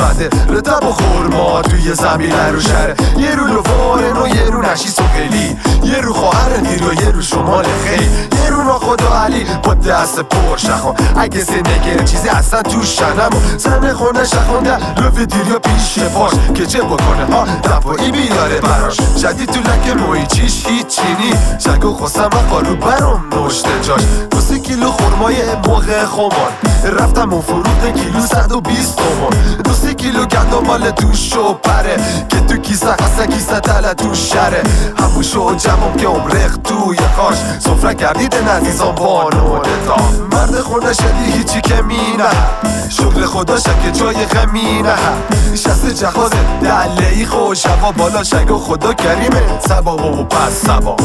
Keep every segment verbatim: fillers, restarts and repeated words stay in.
اومده رتب و خورما توی زمین رو شهره. یه رو لوارن و یه رو نشیس و خیلی، یه رو خواهر دیر و یه رو شمال خیلی، یه رو ناخدا علی با دست پر شخون. اگه زندگی چیزی اصلا تو شنم و زن خونه شخونده لوف دیر یا پیش پاش که چه بکنه ها دفایی بیاره براش. جدید تو لکه موی چیش هیچ چینی شنگو خواستم و قارو برام نشته جاش. دو سه کیلو خورمای موقع خمان رفتم و فروخت کیلو صد و بیست تومن. دو سه کیلو گندم مال دوش و پره که تو کیسه خسته کیسه تله تو شره. هموشو جمعم که عمرخ توی کاش سفره کردید نزیزان بانو تا مرد خونه شدی هیچی که مینه شغل خدا شکه جای غمینه شست جهاز دله ای خوش هوا بالا شگو خدا کریمه سبا و پس سبا.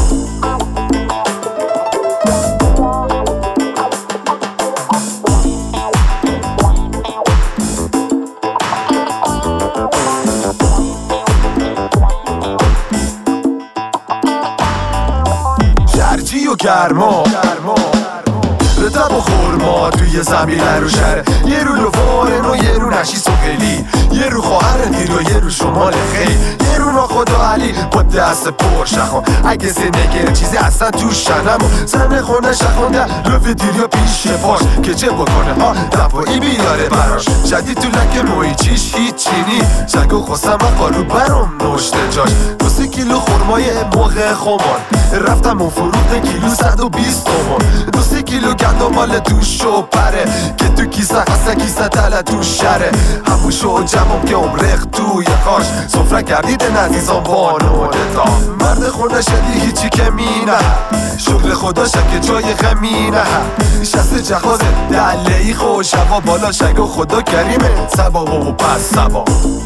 شرجی و گرما رتب و خورما توی زمین رو شهره. یه رو لوارن و یه رو نشیس و خیلی، یه رو خواهر دیر و یه رو شمال خیلی، یه رو ناخدا علی با دست پر شخون. اگه زندگی چیزی اصلا تو شنم و زن خونه شخونده لوف دیر یا پیش پاش که چه بکنه ها دفایی بیاره براش. جدید تو لکه موی چیش هیچ چینی شنگو خواستم و قارو برام نشته جاش. دو سه کیلو خورمای موقع خمان رفتم و فروخت کیلو صد و بیست تومن. دو سه کیلو گندم مال دوش و پره که تو کیسه خسته کیسه تله تو شره. هموشو جمعم که عمرخ توی کاش سفره کردید نزیزان بانو تا مرد خونه شدی هیچی که مینه شغل خدا شکه جای غمینه شست جهاز دله ای خوش هوا بالا شگو خدا کریمه سبا و پس سبا.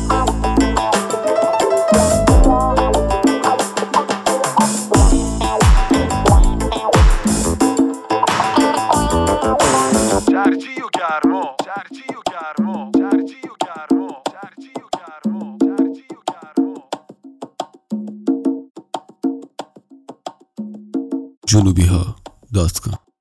شرجی و گرما شرجی و گرما شرجی و گرما شرجی و گرما شرجی و گرما. جنوبی ها دات کام